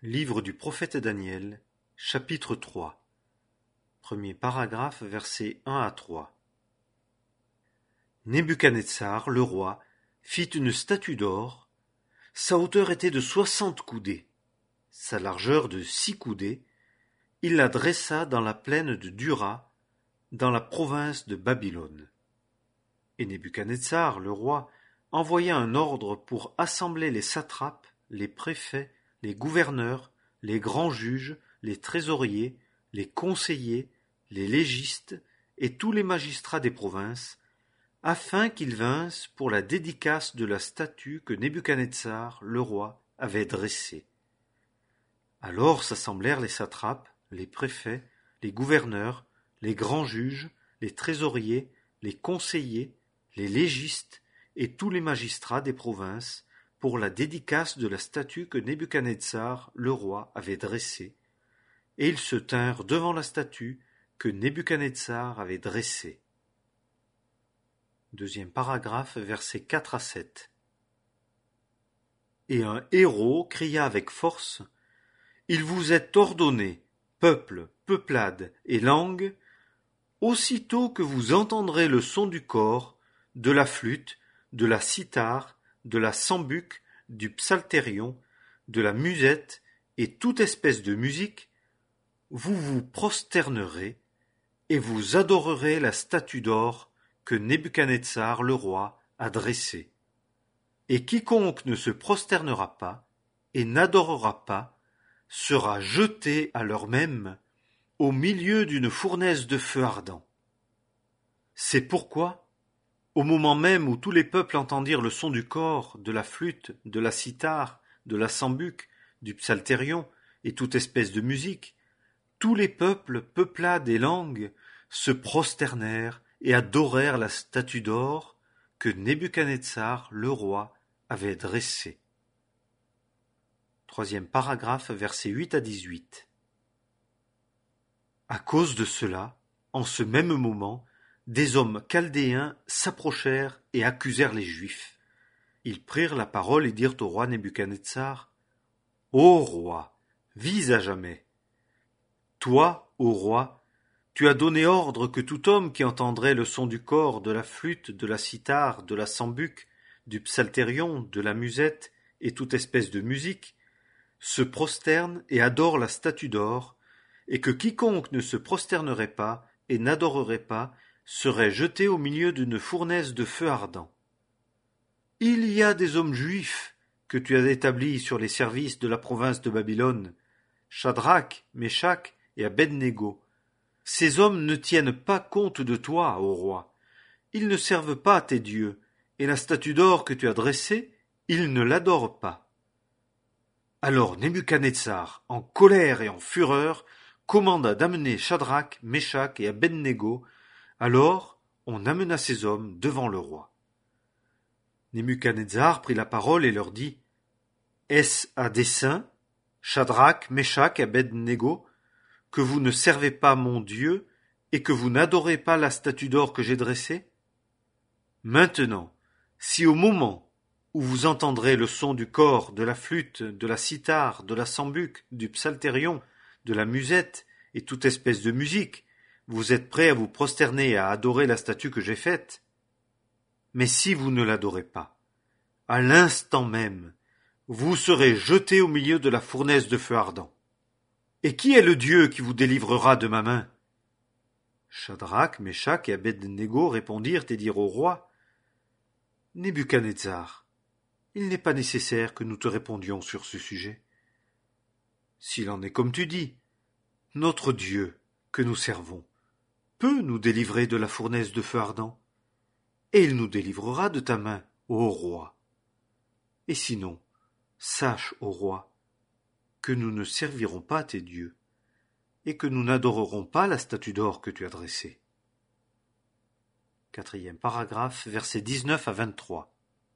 Livre du prophète Daniel, chapitre 3. Premier paragraphe, versets 1 à 3. Nebuchadnezzar, le roi, fit une statue d'or. Sa hauteur était de 60 coudées, sa largeur de 6 coudées. Il la dressa dans la plaine de Dura, dans la province de Babylone. Et Nebuchadnezzar, le roi, envoya un ordre pour assembler les satrapes, les préfets, les gouverneurs, les grands juges, les trésoriers, les conseillers, les légistes et tous les magistrats des provinces, afin qu'ils vinssent pour la dédicace de la statue que Nebuchadnezzar, le roi, avait dressée. Alors s'assemblèrent les satrapes, les préfets, les gouverneurs, les grands juges, les trésoriers, les conseillers, les légistes et tous les magistrats des provinces pour la dédicace de la statue que Nebuchadnezzar, le roi, avait dressée, et ils se tinrent devant la statue que Nebuchadnezzar avait dressée. Deuxième paragraphe, versets 4 à 7. Et un héros cria avec force: « Il vous est ordonné, peuple, peuplade et langue, aussitôt que vous entendrez le son du cor, de la flûte, de la cithare, de la sambuc, du psalterion, de la musette et toute espèce de musique, vous vous prosternerez et vous adorerez la statue d'or que Nebuchadnezzar le roi a dressée. Et quiconque ne se prosternera pas et n'adorera pas sera jeté à l'heure même au milieu d'une fournaise de feu ardent. C'est pourquoi, au moment même où tous les peuples entendirent le son du cor, de la flûte, de la cithare, de la sambuc, du psalterion et toute espèce de musique, tous les peuples, peuplades et langues se prosternèrent et adorèrent la statue d'or que Nebuchadnezzar, le roi, avait dressée. Troisième paragraphe, versets 8 à 18. À cause de cela, en ce même moment, des hommes chaldéens s'approchèrent et accusèrent les Juifs. Ils prirent la parole et dirent au roi Nebuchadnezzar: « Ô roi, vis à jamais. Toi, ô roi, tu as donné ordre que tout homme qui entendrait le son du cor, de la flûte, de la cithare, de la sambuc, du psalterion, de la musette et toute espèce de musique, se prosterne et adore la statue d'or, et que quiconque ne se prosternerait pas et n'adorerait pas serait jeté au milieu d'une fournaise de feu ardent. Il y a des hommes juifs que tu as établis sur les services de la province de Babylone, Shadrach, Meshach et Abed-Négo. Ces hommes ne tiennent pas compte de toi, ô roi. Ils ne servent pas tes dieux, et la statue d'or que tu as dressée, ils ne l'adorent pas. » Alors Nebuchadnezzar, en colère et en fureur, commanda d'amener Shadrach, Meshach et Abed-Négo. Alors on amena ces hommes devant le roi. Nebuchadnezzar prit la parole et leur dit: « Est-ce à dessein, Shadrach, Meshach et Abed-Négo, que vous ne servez pas mon Dieu et que vous n'adorez pas la statue d'or que j'ai dressée? Maintenant, si au moment où vous entendrez le son du cor, de la flûte, de la cithare, de la sambuc, du psalterion, de la musette et toute espèce de musique, vous êtes prêts à vous prosterner et à adorer la statue que j'ai faite. Mais si vous ne l'adorez pas, à l'instant même, vous serez jetés au milieu de la fournaise de feu ardent. Et qui est le Dieu qui vous délivrera de ma main? » Shadrach, Meshach et Abed-Négo répondirent et dirent au roi: « Nebuchadnezzar, il n'est pas nécessaire que nous te répondions sur ce sujet. S'il en est comme tu dis, notre Dieu, que nous servons, peut nous délivrer de la fournaise de feu ardent, et il nous délivrera de ta main, ô roi. Et sinon, sache, ô roi, que nous ne servirons pas tes dieux, et que nous n'adorerons pas la statue d'or que tu as dressée. » Quatrième paragraphe, versets 19 à 23.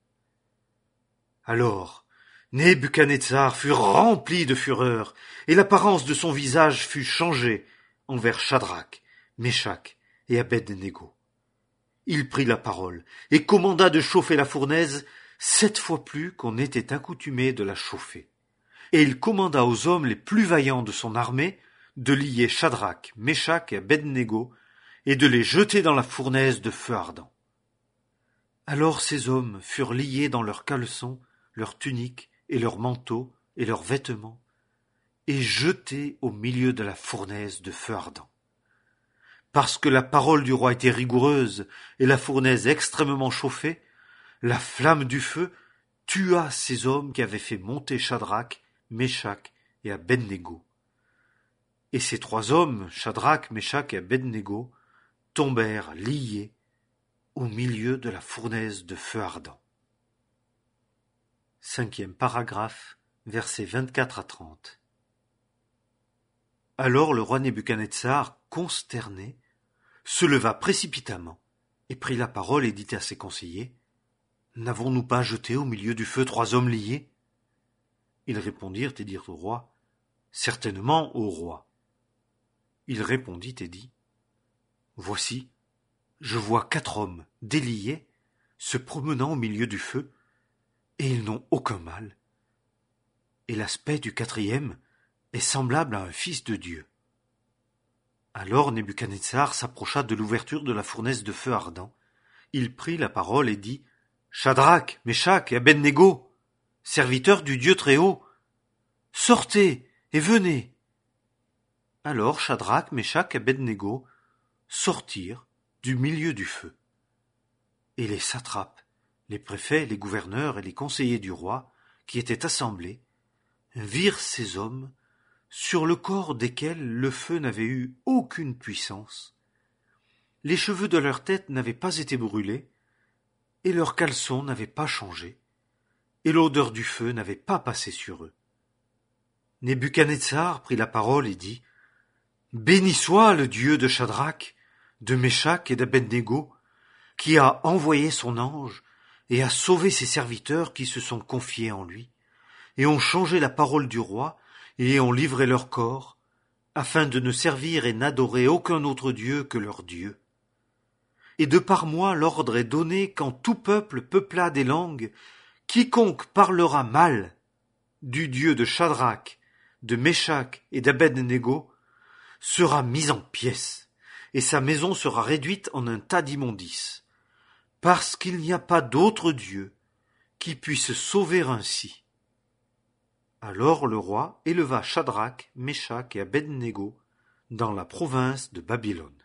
Alors Nebuchadnezzar fut rempli de fureur, et l'apparence de son visage fut changée envers Shadrach, Meshach et Abed-Négo. Il prit la parole et commanda de chauffer la fournaise 7 fois plus qu'on n'était accoutumé de la chauffer. et il commanda aux hommes les plus vaillants de son armée de lier Shadrach, Meshach et Abed-Négo et de les jeter dans la fournaise de feu ardent. Alors ces hommes furent liés dans leurs caleçons, leurs tuniques et leurs manteaux et leurs vêtements, et jetés au milieu de la fournaise de feu ardent. Parce que la parole du roi était rigoureuse et la fournaise extrêmement chauffée, la flamme du feu tua ces hommes qui avaient fait monter Shadrach, Meshach et Abed-Négo. Et ces trois hommes, Shadrach, Meshach et Abed-Négo, tombèrent liés au milieu de la fournaise de feu ardent. 5e paragraphe, versets 24 à 30. Alors le roi Nebuchadnezzar, consterné, se leva précipitamment et prit la parole et dit à ses conseillers: N'avons-nous pas jeté au milieu du feu 3 hommes liés? Ils répondirent et dirent au roi: Certainement, ô roi. Il répondit et dit: Voici, je vois 4 hommes déliés se promenant au milieu du feu, et ils n'ont aucun mal. Et l'aspect du 4e est semblable à un fils de Dieu. Alors Nebuchadnezzar s'approcha de l'ouverture de la fournaise de feu ardent. Il prit la parole et dit: Shadrach, Meshach et Abed-Négo, serviteurs du Dieu Très-Haut, sortez et venez. Alors Shadrach, Meshach et Abed-Négo sortirent du milieu du feu. Et les satrapes, les préfets, les gouverneurs et les conseillers du roi, qui étaient assemblés, virent ces hommes sur le corps desquels le feu n'avait eu aucune puissance. Les cheveux de leur tête n'avaient pas été brûlés, et leurs caleçons n'avaient pas changé, et l'odeur du feu n'avait pas passé sur eux. Nebuchadnezzar prit la parole et dit: Béni soit le Dieu de Shadrach, de Meshach et d'Abed-Négo, qui a envoyé son ange et a sauvé ses serviteurs qui se sont confiés en lui, et ont changé la parole du roi, et ont livré leur corps, afin de ne servir et n'adorer aucun autre Dieu que leur Dieu. Et de par moi l'ordre est donné qu'en tout peuple, peuplade et langue, quiconque parlera mal du Dieu de Shadrach, de Meshach et d'Abed-Négo sera mis en pièces, et sa maison sera réduite en un tas d'immondices, parce qu'il n'y a pas d'autre Dieu qui puisse sauver ainsi. Alors le roi éleva Shadrach, Meshach et Abed-Négo dans la province de Babylone.